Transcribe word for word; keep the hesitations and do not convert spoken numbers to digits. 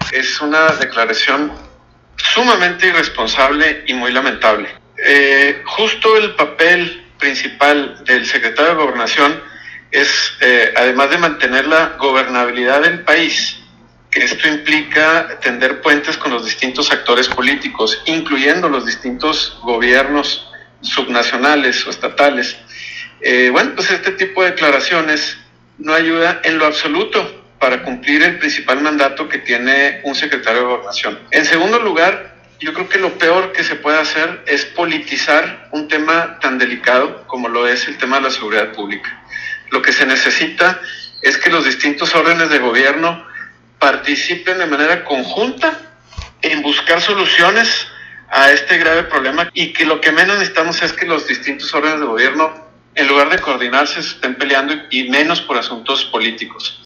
Es una declaración sumamente irresponsable y muy lamentable. Eh, justo el papel principal del secretario de Gobernación es, eh, además de mantener la gobernabilidad del país, que esto implica tender puentes con los distintos actores políticos, incluyendo los distintos gobiernos subnacionales o estatales. Eh, bueno, pues este tipo de declaraciones no ayuda en lo absoluto para cumplir el principal mandato que tiene un secretario de Gobernación. En segundo lugar, yo creo que lo peor que se puede hacer es politizar un tema tan delicado como lo es el tema de la seguridad pública. Lo que se necesita es que los distintos órdenes de gobierno participen de manera conjunta en buscar soluciones a este grave problema, y que lo que menos necesitamos es que los distintos órdenes de gobierno, en lugar de coordinarse, se estén peleando, y menos por asuntos políticos.